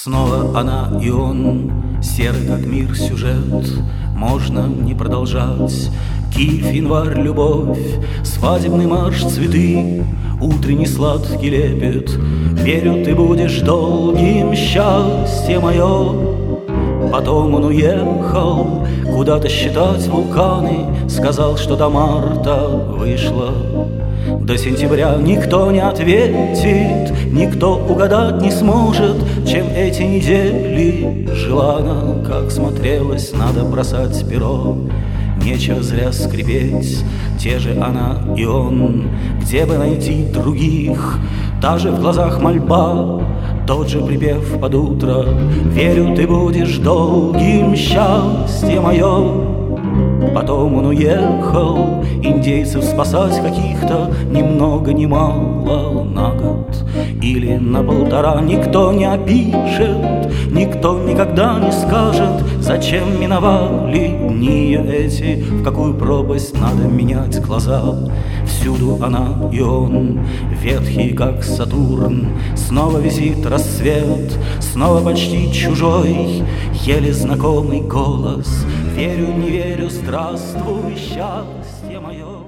Снова она и он, серый как мир сюжет. Можно не продолжать. Киев, январь, любовь, свадебный марш, цветы, утренний сладкий лепет. Верю, ты будешь долгим, счастье мое. Потом он уехал куда-то считать вулканы, сказал, что до марта вышло. До сентября никто не ответит, никто угадать не сможет, чем эти недели жила она. Как смотрелась, надо бросать перо, нечего зря скрипеть. Те же она и он, где бы найти других? Та же в глазах мольба, тот же припев под утро. Верю, ты будешь долгим, счастье мое. Потом он уехал индейцев спасать каких-то ни много ни мало на год или на полтора. Никто не опишет, никто никогда не скажет, зачем миновали дни эти, в какую пропасть надо менять глаза. Всюду она и он, ветхий как Сатурн. Снова висит рассвет, снова почти чужой, еле знакомый голос. Верю, не верю, здравствуй, счастье мое.